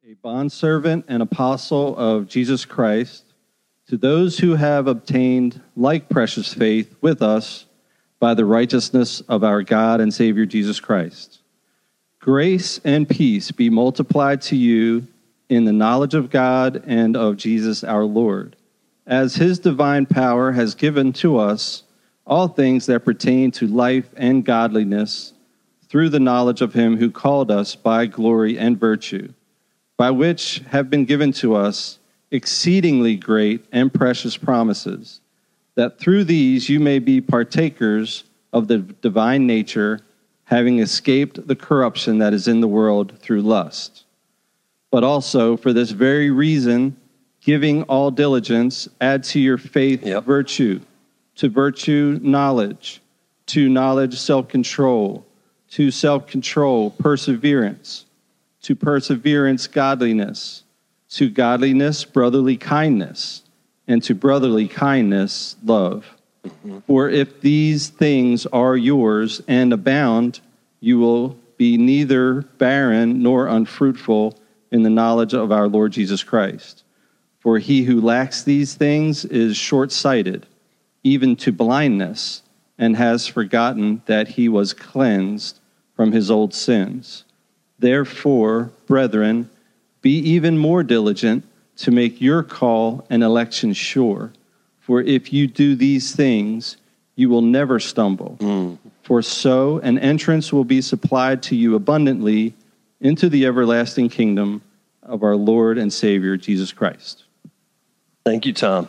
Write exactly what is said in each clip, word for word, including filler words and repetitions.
a bondservant and apostle of Jesus Christ, to those who have obtained like precious faith with us by the righteousness of our God and Savior Jesus Christ. Grace and peace be multiplied to you in the knowledge of God and of Jesus our Lord, as his divine power has given to us all things that pertain to life and godliness through the knowledge of him who called us by glory and virtue, by which have been given to us exceedingly great and precious promises, that through these you may be partakers of the divine nature, having escaped the corruption that is in the world through lust. But also, for this very reason, giving all diligence, add to your faith yep. virtue, to virtue knowledge, to knowledge self-control, to self-control perseverance, to perseverance godliness, to godliness brotherly kindness, and to brotherly kindness love. Mm-hmm. For if these things are yours and abound, you will be neither barren nor unfruitful in the knowledge of our Lord Jesus Christ. For he who lacks these things is short-sighted, even to blindness, and has forgotten that he was cleansed from his old sins. Therefore, brethren, be even more diligent to make your call and election sure. For if you do these things, you will never stumble. Mm. For so an entrance will be supplied to you abundantly into the everlasting kingdom of our Lord and Savior, Jesus Christ. Thank you, Tom.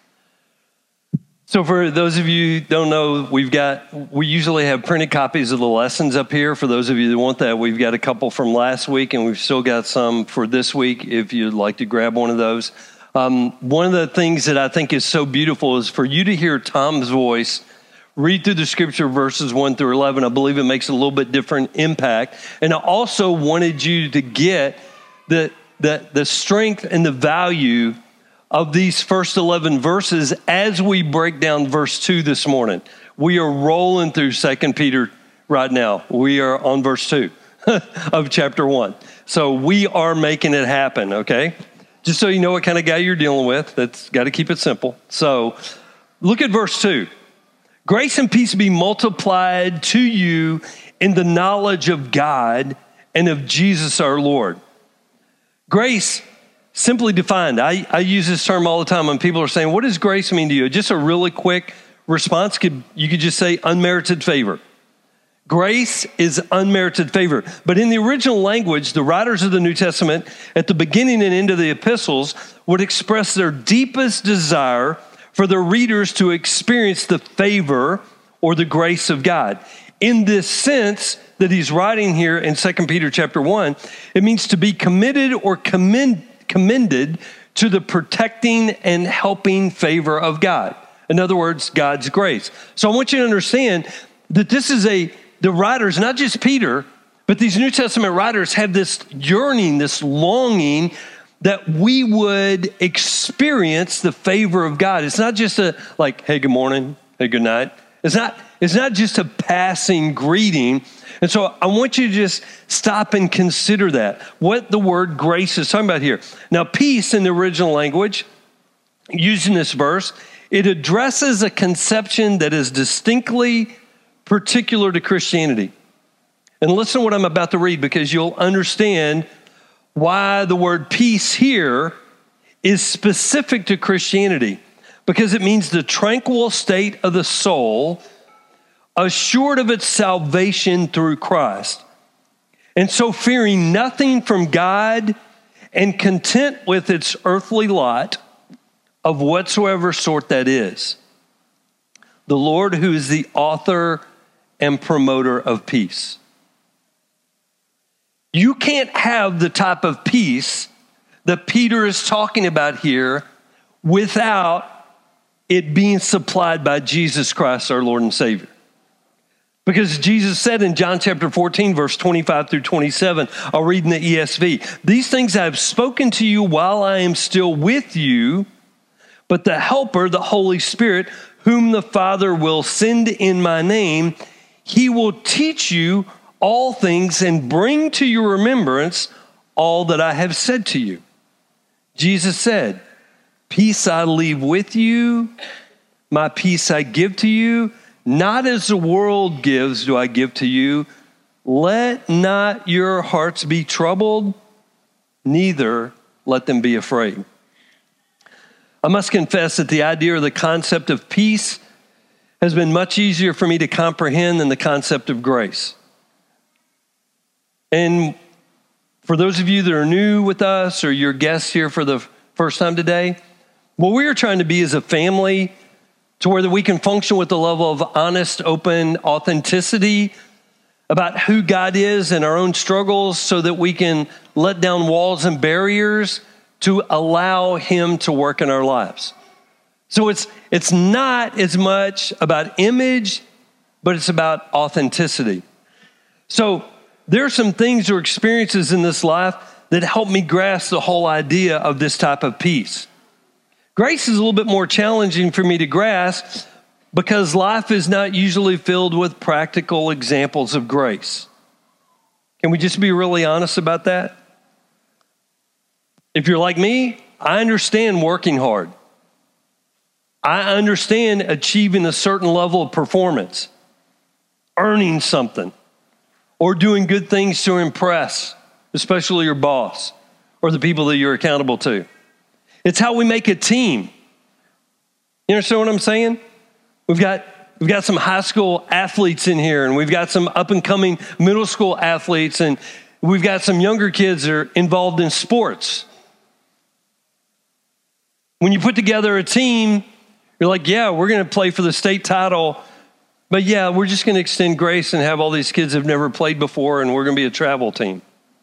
So for those of you who don't know, we've got, we usually have printed copies of the lessons up here. For those of you that want that, we've got a couple from last week, and we've still got some for this week if you'd like to grab one of those. Um, one of the things that I think is so beautiful is for you to hear Tom's voice read through the scripture verses one through eleven. I believe it makes a little bit different impact. And I also wanted you to get the, the, the strength and the value of these first eleven verses as we break down verse two this morning. We are rolling through Second Peter right now. We are on verse two of chapter one. So we are making it happen, okay? Just so you know what kind of guy you're dealing with, that's got to keep it simple. So look at verse two. Grace and peace be multiplied to you in the knowledge of God and of Jesus our Lord. Grace, simply defined, I, I use this term all the time when people are saying, what does grace mean to you? Just a really quick response, could you could just say unmerited favor. Grace is unmerited favor. But in the original language, the writers of the New Testament at the beginning and end of the epistles would express their deepest desire for their readers to experience the favor or the grace of God. In this sense that he's writing here in Second Peter chapter one, it means to be committed or commend commended to the protecting and helping favor of God. In other words, God's grace. So I want you to understand that this is a, the writers, not just Peter, but these New Testament writers have this yearning, this longing that we would experience the favor of God. It's not just a like, hey, good morning, hey, good night. It's not, it's not just a passing greeting. And so I want you to just stop and consider that, what the word grace is talking about here. Now, peace in the original language, using this verse, it addresses a conception that is distinctly particular to Christianity. And listen to what I'm about to read, because you'll understand why the word peace here is specific to Christianity. Because it means the tranquil state of the soul, assured of its salvation through Christ. And so fearing nothing from God and content with its earthly lot of whatsoever sort that is. The Lord, who is the author and promoter of peace. You can't have the type of peace that Peter is talking about here without it being supplied by Jesus Christ, our Lord and Savior. Because Jesus said in John chapter fourteen, verse twenty-five through twenty-seven, I'll read in the E S V, these things I have spoken to you while I am still with you, but the Helper, the Holy Spirit, whom the Father will send in my name, he will teach you all things and bring to your remembrance all that I have said to you. Jesus said, peace I leave with you, my peace I give to you. Not as the world gives do I give to you. Let not your hearts be troubled, neither let them be afraid. I must confess that the idea or the concept of peace has been much easier for me to comprehend than the concept of grace. And for those of you that are new with us or you're guests here for the first time today, what we are trying to be is a family to where that we can function with the level of honest, open authenticity about who God is and our own struggles so that we can let down walls and barriers to allow him to work in our lives. So it's it's not as much about image, but it's about authenticity. So there are some things or experiences in this life that help me grasp the whole idea of this type of peace. Grace is a little bit more challenging for me to grasp because life is not usually filled with practical examples of grace. Can we just be really honest about that? If you're like me, I understand working hard. I understand achieving a certain level of performance, earning something, or doing good things to impress, especially your boss or the people that you're accountable to. It's how we make a team. You understand what I'm saying? We've got we've got some high school athletes in here, and we've got some up and coming middle school athletes, and we've got some younger kids that are involved in sports. When you put together a team, you're like, yeah, we're going to play for the state title, but yeah, we're just going to extend grace and have all these kids who've never played before, and we're going to be a travel team.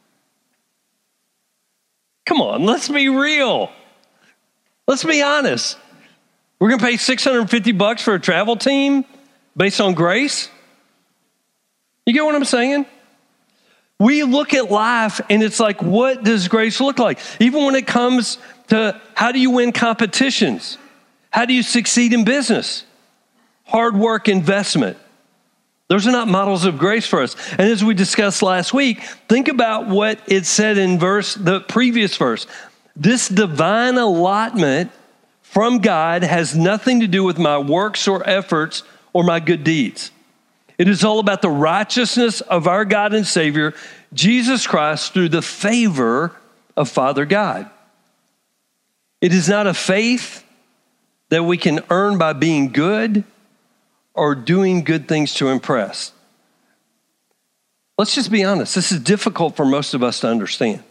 Come on, let's be real. Let's be honest. We're going to pay six hundred fifty bucks for a travel team based on grace? You get what I'm saying? We look at life and it's like, what does grace look like? Even when it comes to how do you win competitions? How do you succeed in business? Hard work, investment. Those are not models of grace for us. And as we discussed last week, think about what it said in verse, the previous verse. This divine allotment from God has nothing to do with my works or efforts or my good deeds. It is all about the righteousness of our God and Savior, Jesus Christ, through the favor of Father God. It is not a faith that we can earn by being good or doing good things to impress. Let's just be honest. This is difficult for most of us to understand.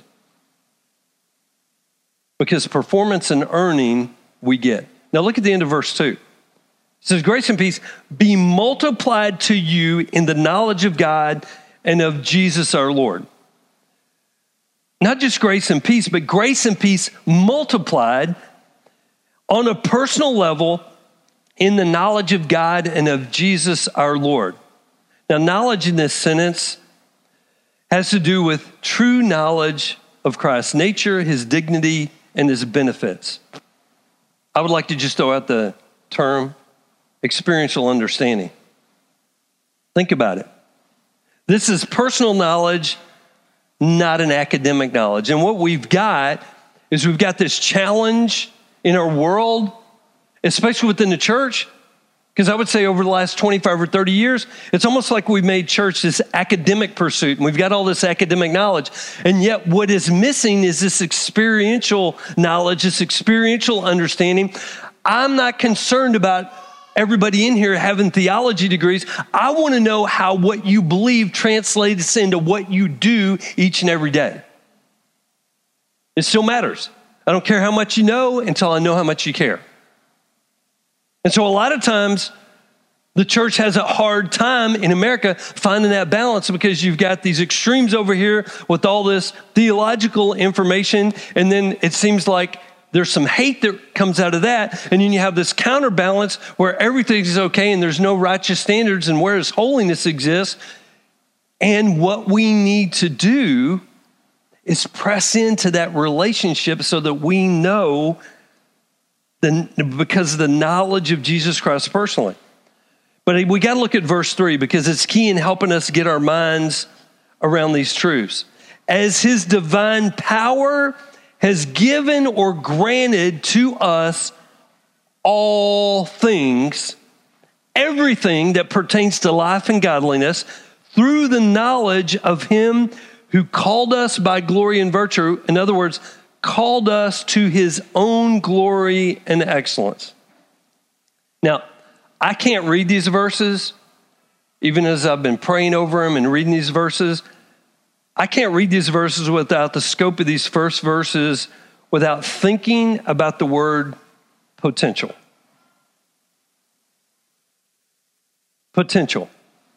Because performance and earning we get. Now look at the end of verse two. It says, grace and peace be multiplied to you in the knowledge of God and of Jesus our Lord. Not just grace and peace, but grace and peace multiplied on a personal level in the knowledge of God and of Jesus our Lord. Now, knowledge in this sentence has to do with true knowledge of Christ's nature, his dignity, and his benefits. I would like to just throw out the term experiential understanding. Think about it. This is personal knowledge, not an academic knowledge. And what we've got is we've got this challenge in our world, especially within the church, because I would say over the last twenty-five or thirty years, it's almost like we've made church this academic pursuit, and we've got all this academic knowledge. And yet what is missing is this experiential knowledge, this experiential understanding. I'm not concerned about everybody in here having theology degrees. I want to know how what you believe translates into what you do each and every day. It still matters. I don't care how much you know until I know how much you care. And so a lot of times the church has a hard time in America finding that balance because you've got these extremes over here with all this theological information, and then it seems like there's some hate that comes out of that, and then you have this counterbalance where everything is okay and there's no righteous standards and where His holiness exists. And what we need to do is press into that relationship so that we know the, because of the knowledge of Jesus Christ personally. But we got to look at verse three because it's key in helping us get our minds around these truths. as his divine power has given or granted to us all things, everything that pertains to life and godliness, through the knowledge of him who called us by glory and virtue. In other words, called us to his own glory and excellence. Now, I can't read these verses, even as I've been praying over them and reading these verses. I can't read these verses without the scope of these first verses, without thinking about the word potential. Potential.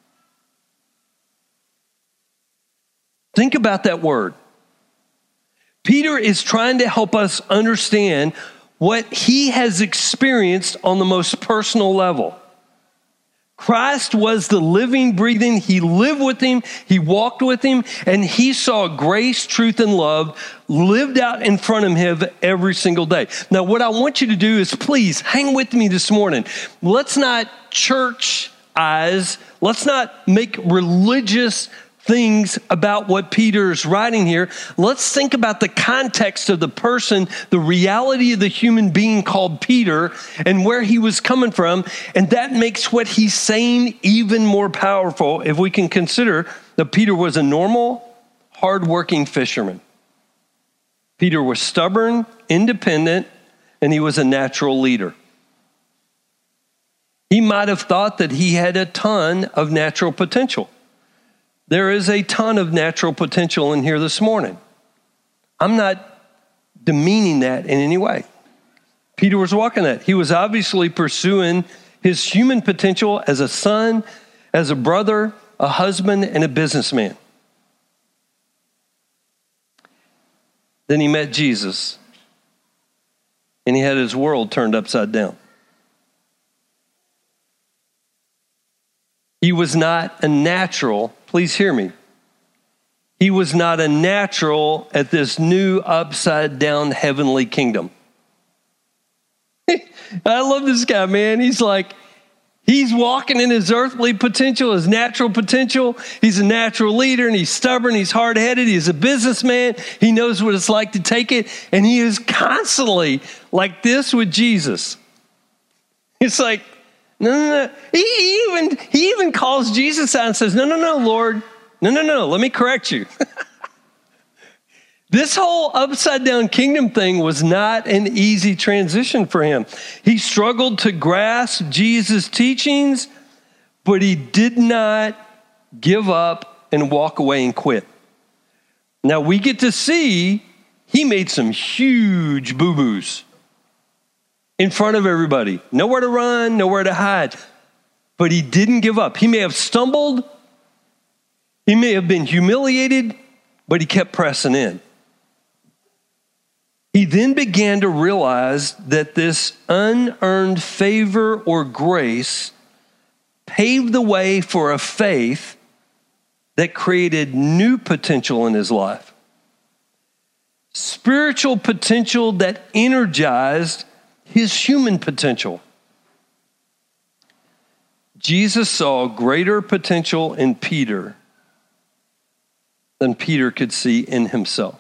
Think about that word. Peter is trying to help us understand what he has experienced on the most personal level. Christ was the living, breathing. He lived with him. He walked with him, and he saw grace, truth, and love lived out in front of him every single day. Now, what I want you to do is please hang with me this morning. Let's not church eyes. Let's not make religious things about what Peter is writing here. Let's think about the context of the person, the reality of the human being called Peter, and where he was coming from. And that makes what he's saying even more powerful if we can consider that Peter was a normal, hardworking fisherman. Peter was stubborn, independent, and he was a natural leader. He might have thought that he had a ton of natural potential. There is a ton of natural potential in here this morning. I'm not demeaning that in any way. Peter was walking that. He was obviously pursuing his human potential as a son, as a brother, a husband, and a businessman. Then he met Jesus, and he had his world turned upside down. He was not a natural, please hear me. He was not a natural at this new upside down heavenly kingdom. I love this guy, man. He's like, he's walking in his earthly potential, his natural potential. He's a natural leader, and he's stubborn. He's hard-headed. He's a businessman. He knows what it's like to take it. And he is constantly like this with Jesus. It's like, no, no, no. He, he even, he even calls Jesus out and says, no, no, no, Lord. No, no, no. Let me correct you. This whole upside down kingdom thing was not an easy transition for him. He struggled to grasp Jesus' teachings, but he did not give up and walk away and quit. Now we get to see he made some huge boo-boos in front of everybody. Nowhere to run, nowhere to hide. But he didn't give up. He may have stumbled. He may have been humiliated, but he kept pressing in. He then began to realize that this unearned favor or grace paved the way for a faith that created new potential in his life. Spiritual potential that energized his human potential. Jesus saw greater potential in Peter than Peter could see in himself.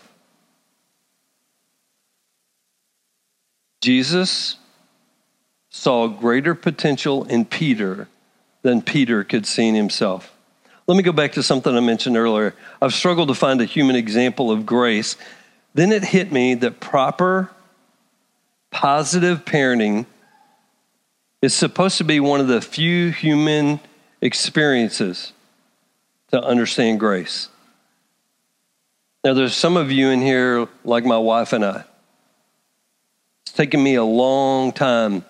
Jesus saw greater potential in Peter than Peter could see in himself. Let me go back to something I mentioned earlier. I've struggled to find a human example of grace. Then it hit me that proper, positive parenting is supposed to be one of the few human experiences to understand grace. Now, there's some of you in here, like my wife and I. It's taken me a long time.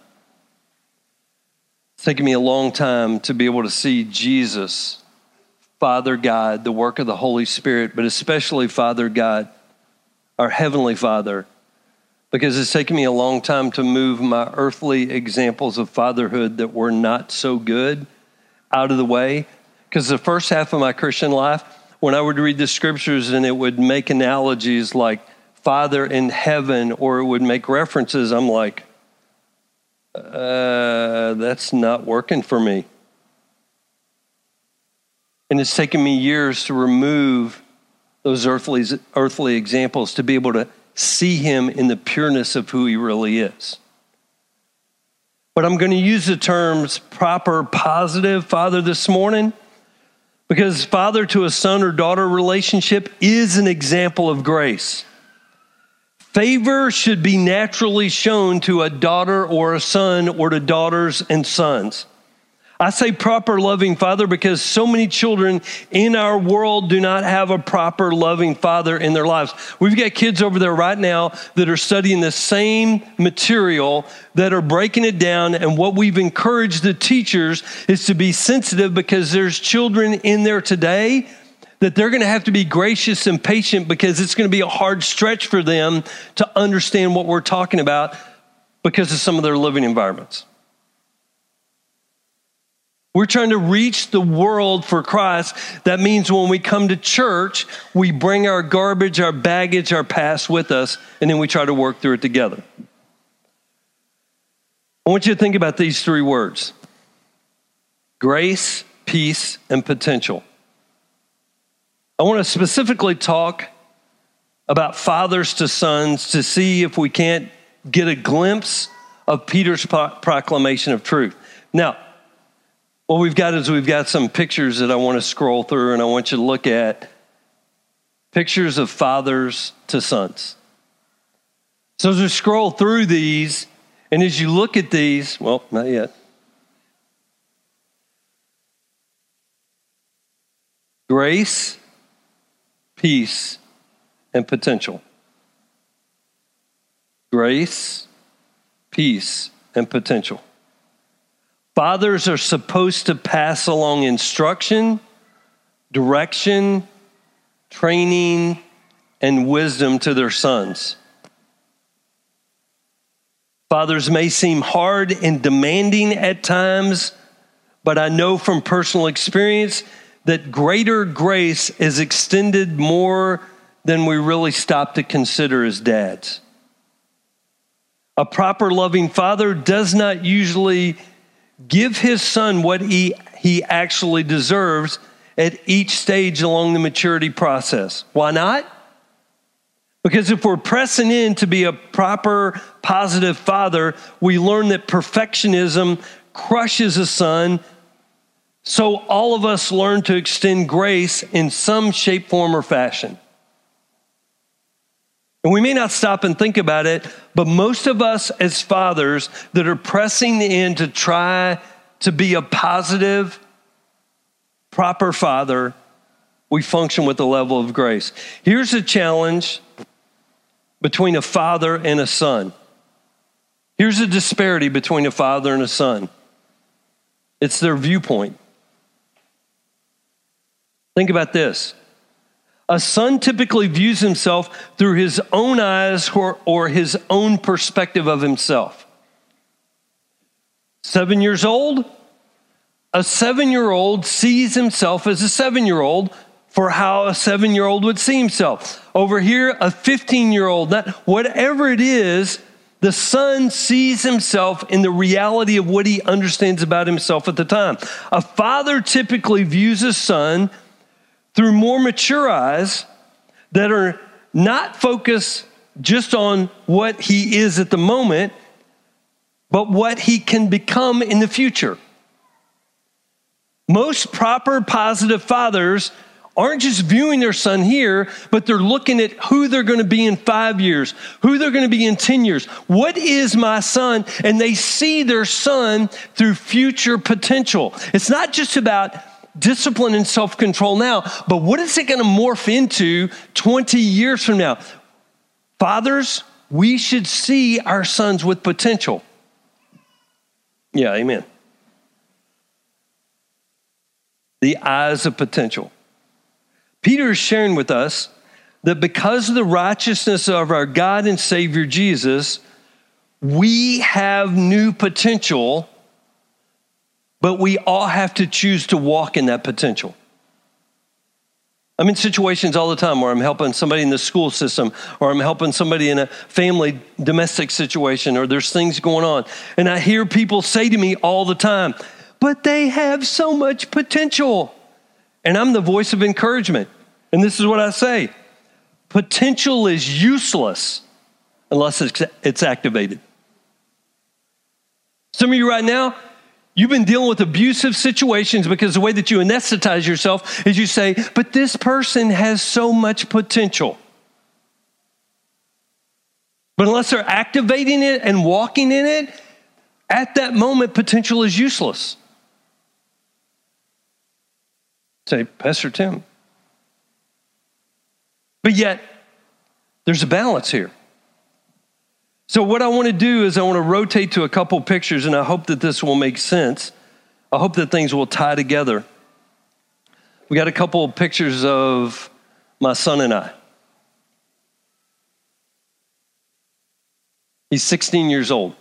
It's taken me a long time to be able to see Jesus, Father God, the work of the Holy Spirit, but especially Father God, our Heavenly Father, because it's taken me a long time to move my earthly examples of fatherhood that were not so good out of the way. Because the first half of my Christian life, when I would read the scriptures and it would make analogies like Father in heaven, or it would make references, I'm like, uh, that's not working for me. And it's taken me years to remove those earthly, earthly examples to be able to see him in the pureness of who he really is. But I'm going to use the terms proper, positive father this morning because father to a son or daughter relationship is an example of grace. Favor should be naturally shown to a daughter or a son or to daughters and sons. I say proper loving father because so many children in our world do not have a proper loving father in their lives. We've got kids over there right now that are studying the same material that are breaking it down. And what we've encouraged the teachers is to be sensitive because there's children in there today that they're going to have to be gracious and patient because it's going to be a hard stretch for them to understand what we're talking about because of some of their living environments. We're trying to reach the world for Christ. That means when we come to church, we bring our garbage, our baggage, our past with us, and then we try to work through it together. I want you to think about these three words: grace, peace, and potential. I want to specifically talk about fathers to sons to see if we can't get a glimpse of Peter's proclamation of truth. Now, what we've got is we've got some pictures that I want to scroll through, and I want you to look at pictures of fathers to sons. So as we scroll through these, and as you look at these, well, not yet. Grace, peace, and potential. Grace, peace, and potential. Fathers are supposed to pass along instruction, direction, training, and wisdom to their sons. Fathers may seem hard and demanding at times, but I know from personal experience that greater grace is extended more than we really stop to consider as dads. A proper loving father does not usually give his son what he, he actually deserves at each stage along the maturity process. Why not? Because if we're pressing in to be a proper, positive father, we learn that perfectionism crushes a son. So all of us learn to extend grace in some shape, form, or fashion. And we may not stop and think about it, but most of us as fathers that are pressing in to try to be a positive, proper father, we function with a level of grace. Here's a challenge between a father and a son. Here's a disparity between a father and a son. It's their viewpoint. Think about this. A son typically views himself through his own eyes or, or his own perspective of himself. Seven years old, a seven-year-old sees himself as a seven-year-old for how a seven-year-old would see himself. Over here, a fifteen-year-old, that, whatever it is, the son sees himself in the reality of what he understands about himself at the time. A father typically views his son through more mature eyes that are not focused just on what he is at the moment, but what he can become in the future. Most proper, positive fathers aren't just viewing their son here, but they're looking at who they're going to be in five years, who they're going to be in ten years. What is my son? And they see their son through future potential. It's not just about discipline and self-control now, but what is it going to morph into twenty years from now? Fathers, we should see our sons with potential. Yeah, amen. The eyes of potential. Peter is sharing with us that because of the righteousness of our God and Savior Jesus, we have new potential, but we all have to choose to walk in that potential. I'm in situations all the time where I'm helping somebody in the school system, or I'm helping somebody in a family domestic situation, or there's things going on. And I hear people say to me all the time, but they have so much potential. And I'm the voice of encouragement. And this is what I say. Potential is useless unless it's, it's activated. Some of you right now, you've been dealing with abusive situations because the way that you anesthetize yourself is you say, but this person has so much potential. But unless they're activating it and walking in it, at that moment, potential is useless. Say, Pastor Tim. But yet, there's a balance here. So what I want to do is I want to rotate to a couple pictures, and I hope that this will make sense. I hope that things will tie together. We got a couple of pictures of my son and I. He's sixteen years old.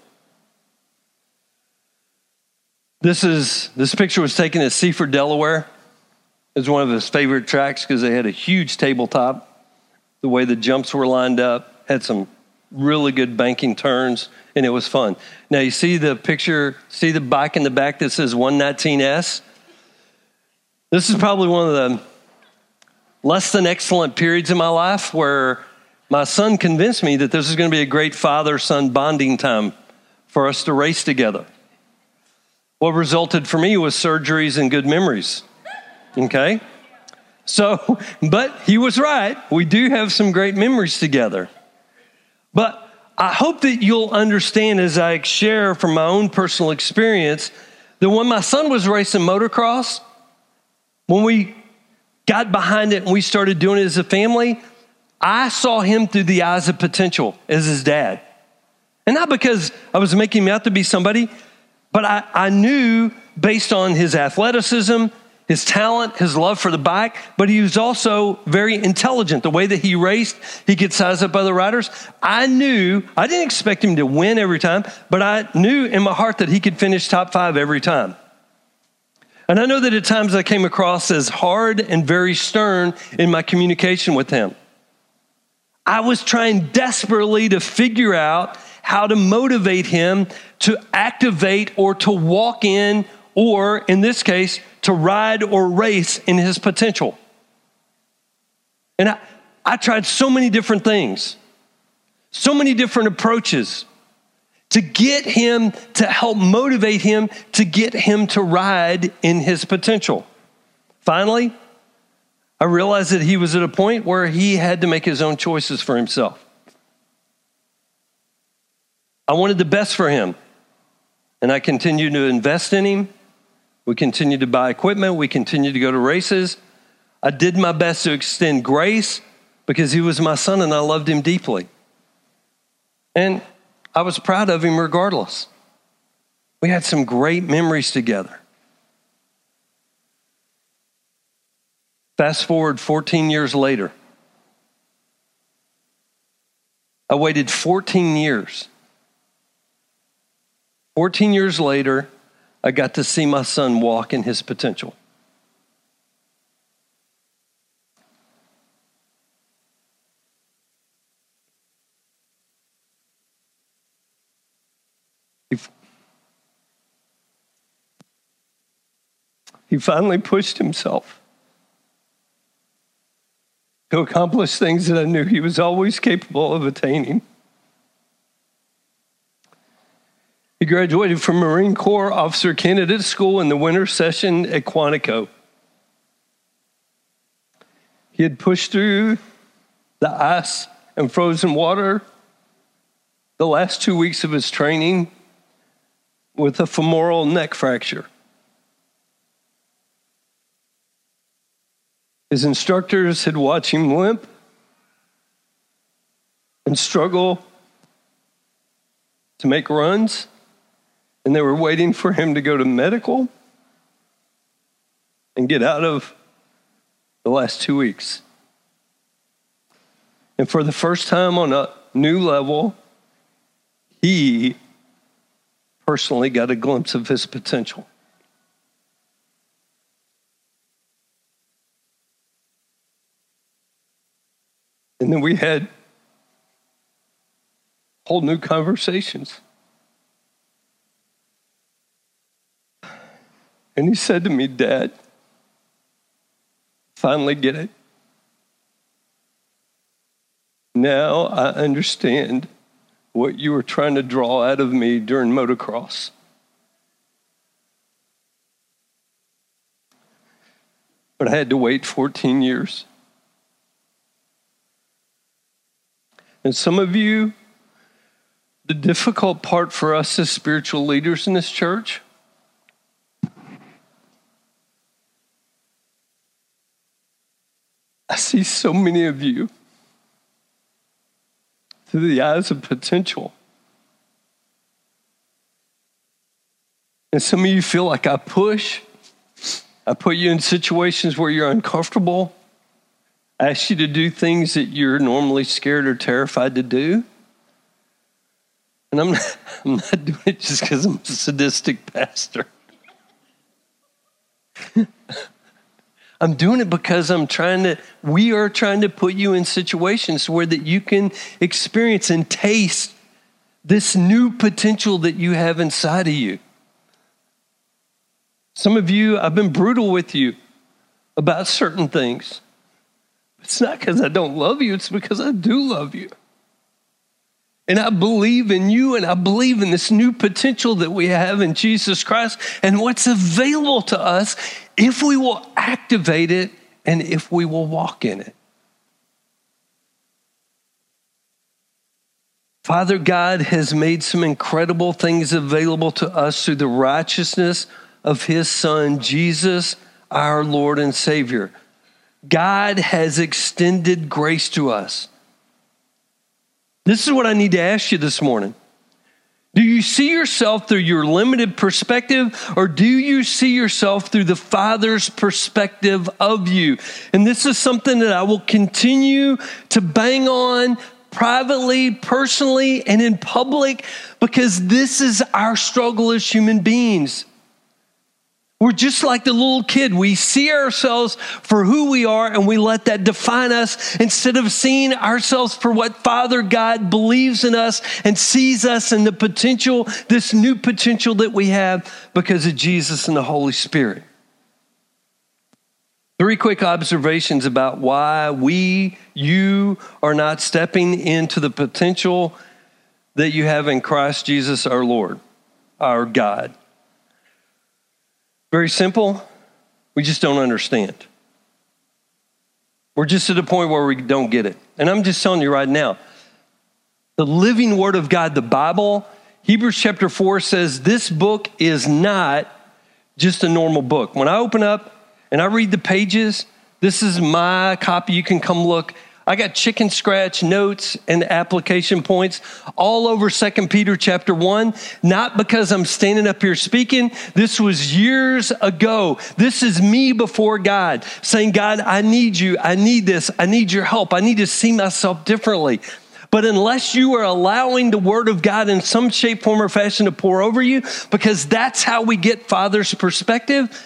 This is this picture was taken at Seaford, Delaware. It was one of his favorite tracks because they had a huge tabletop. The way the jumps were lined up, had some really good banking turns, and it was fun. Now, you see the picture, see the bike in the back that says one nineteen S? This is probably one of the less than excellent periods in my life where my son convinced me that this is going to be a great father-son bonding time for us to race together. What resulted for me was surgeries and good memories, okay? So, but he was right. We do have some great memories together. But I hope that you'll understand as I share from my own personal experience that when my son was racing motocross, when we got behind it and we started doing it as a family, I saw him through the eyes of potential as his dad. And not because I was making him out to be somebody, but I, I knew based on his athleticism, his talent, his love for the bike, but he was also very intelligent. The way that he raced, he could size up other riders. I knew, I didn't expect him to win every time, but I knew in my heart that he could finish top five every time. And I know that at times I came across as hard and very stern in my communication with him. I was trying desperately to figure out how to motivate him to activate or to walk in, or in this case, to ride or race in his potential. And I, I tried so many different things, so many different approaches to get him, to help motivate him, to get him to ride in his potential. Finally, I realized that he was at a point where he had to make his own choices for himself. I wanted the best for him, and I continued to invest in him. We continued to buy equipment. We continued to go to races. I did my best to extend grace because he was my son and I loved him deeply. And I was proud of him regardless. We had some great memories together. Fast forward fourteen years later. I waited fourteen years. fourteen years later, I got to see my son walk in his potential. He, he finally pushed himself to accomplish things that I knew he was always capable of attaining. He graduated from Marine Corps Officer Candidate School in the winter session at Quantico. He had pushed through the ice and frozen water the last two weeks of his training with a femoral neck fracture. His instructors had watched him limp and struggle to make runs. And they were waiting for him to go to medical and get out of the last two weeks. And for the first time on a new level, he personally got a glimpse of his potential. And then we had whole new conversations. And he said to me, Dad, finally get it. Now I understand what you were trying to draw out of me during motocross. But I had to wait fourteen years. And some of you, the difficult part for us as spiritual leaders in this church, I see so many of you through the eyes of potential. And some of you feel like I push. I put you in situations where you're uncomfortable. I ask you to do things that you're normally scared or terrified to do. And I'm not, I'm not doing it just because I'm a sadistic pastor. I'm doing it because I'm trying to, we are trying to put you in situations where that you can experience and taste this new potential that you have inside of you. Some of you, I've been brutal with you about certain things. It's not because I don't love you, it's because I do love you. And I believe in you, and I believe in this new potential that we have in Jesus Christ and what's available to us if we will activate it and if we will walk in it. Father God has made some incredible things available to us through the righteousness of his Son, Jesus, our Lord and Savior. God has extended grace to us. This is what I need to ask you this morning. Do you see yourself through your limited perspective, or do you see yourself through the Father's perspective of you? And this is something that I will continue to bang on privately, personally, and in public, because this is our struggle as human beings. We're just like the little kid. We see ourselves for who we are, and we let that define us instead of seeing ourselves for what Father God believes in us and sees us in the potential, this new potential that we have because of Jesus and the Holy Spirit. Three quick observations about why we, you, are not stepping into the potential that you have in Christ Jesus our Lord, our God. Very simple. We just don't understand. We're just at a point where we don't get it. And I'm just telling you right now, the living Word of God, the Bible, Hebrews chapter four says this book is not just a normal book. When I open up and I read the pages, this is my copy. You can come look. I got chicken scratch notes and application points all over Second Peter chapter one, not because I'm standing up here speaking. This was years ago. This is me before God saying, God, I need you. I need this. I need your help. I need to see myself differently. But unless you are allowing the Word of God in some shape, form, or fashion to pour over you, because that's how we get Father's perspective,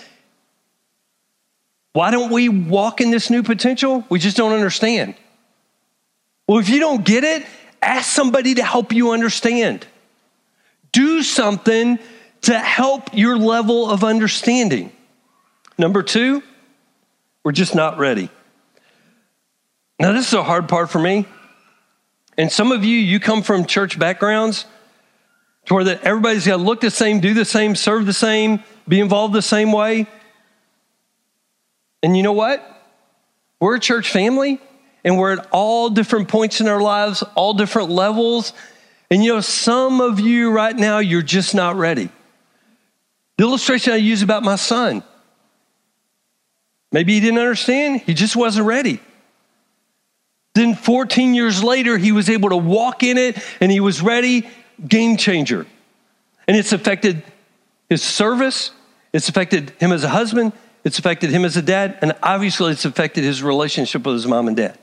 why don't we walk in this new potential? We just don't understand. Well, if you don't get it, ask somebody to help you understand. Do something to help your level of understanding. Number two, we're just not ready. Now, this is a hard part for me. And some of you, you come from church backgrounds to where that everybody's got to look the same, do the same, serve the same, be involved the same way. And you know what? We're a church family. And we're at all different points in our lives, all different levels. And you know, some of you right now, you're just not ready. The illustration I use about my son. Maybe he didn't understand. He just wasn't ready. Then fourteen years later, he was able to walk in it and he was ready. Game changer. And it's affected his service. It's affected him as a husband. It's affected him as a dad. And obviously it's affected his relationship with his mom and dad.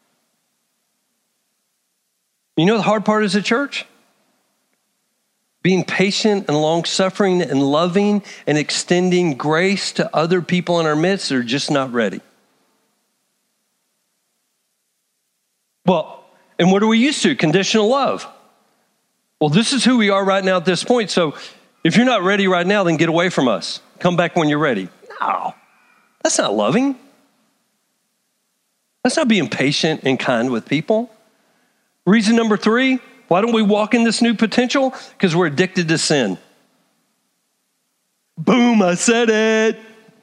You know the hard part as a church? Being patient and long-suffering and loving and extending grace to other people in our midst that are just not ready. Well, and what are we used to? Conditional love. Well, this is who we are right now at this point. So if you're not ready right now, then get away from us. Come back when you're ready. No, that's not loving. That's not being patient and kind with people. Reason number three, why don't we walk in this new potential? Because we're addicted to sin. Boom, I said it.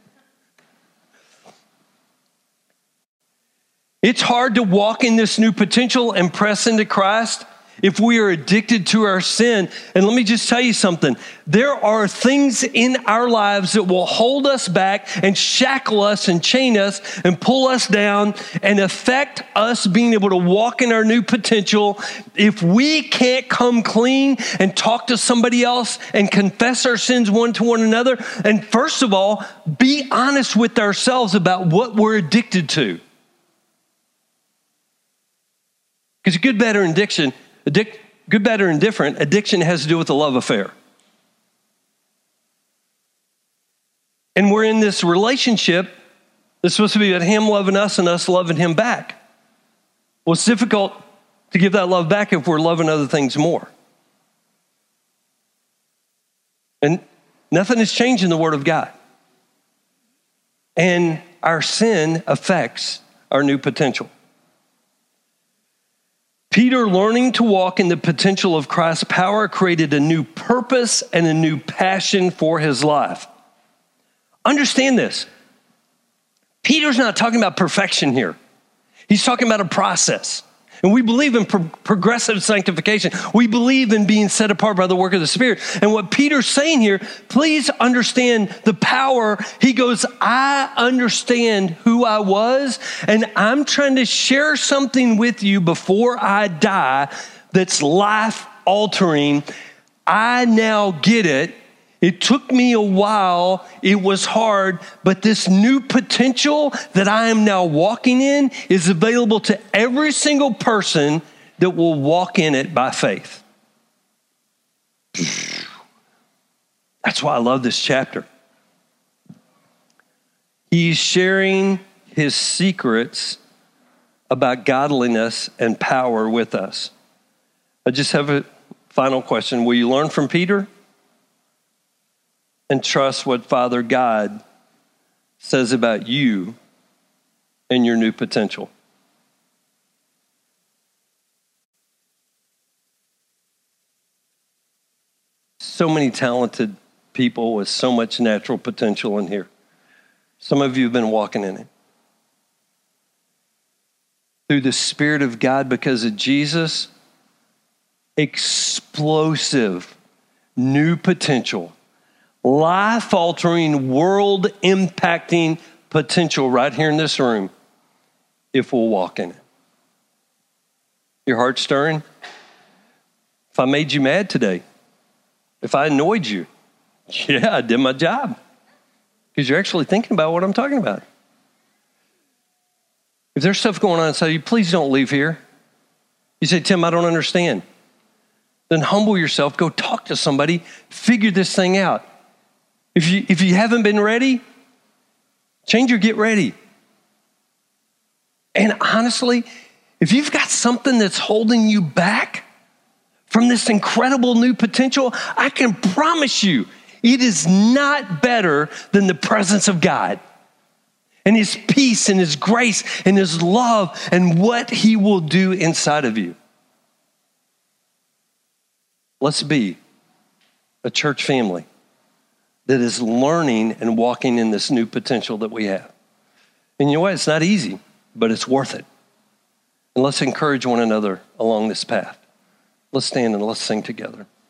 It's hard to walk in this new potential and press into Christ if we are addicted to our sin. And let me just tell you something. There are things in our lives that will hold us back and shackle us and chain us and pull us down and affect us being able to walk in our new potential. If we can't come clean and talk to somebody else and confess our sins one to one another, and first of all, be honest with ourselves about what we're addicted to. Because good, better, and addiction, addic- good, better, and different, addiction has to do with a love affair. And we're in this relationship that's supposed to be about him loving us and us loving him back. Well, it's difficult to give that love back if we're loving other things more. And nothing has changed in the Word of God. And our sin affects our new potential. Peter, learning to walk in the potential of Christ's power, created a new purpose and a new passion for his life. Understand this. Peter's not talking about perfection here. He's talking about a process. And we believe in pro- progressive sanctification. We believe in being set apart by the work of the Spirit. And what Peter's saying here, please understand the power. He goes, I understand who I was, and I'm trying to share something with you before I die that's life-altering. I now get it. It took me a while, it was hard, but this new potential that I am now walking in is available to every single person that will walk in it by faith. That's why I love this chapter. He's sharing his secrets about godliness and power with us. I just have a final question. Will you learn from Peter? And trust what Father God says about you and your new potential. So many talented people with so much natural potential in here. Some of you have been walking in it. Through the Spirit of God, because of Jesus, explosive new potential. Life-altering, world-impacting potential right here in this room if we'll walk in it. Your heart stirring? If I made you mad today, if I annoyed you, yeah, I did my job. Because you're actually thinking about what I'm talking about. If there's stuff going on inside you, please don't leave here. You say, Tim, I don't understand. Then humble yourself, go talk to somebody, figure this thing out. If you, if you haven't been ready, change your get ready. And honestly, if you've got something that's holding you back from this incredible new potential, I can promise you it is not better than the presence of God and his peace and his grace and his love and what he will do inside of you. Let's be a church family that is learning and walking in this new potential that we have. And you know what? It's not easy, but it's worth it. And let's encourage one another along this path. Let's stand and let's sing together.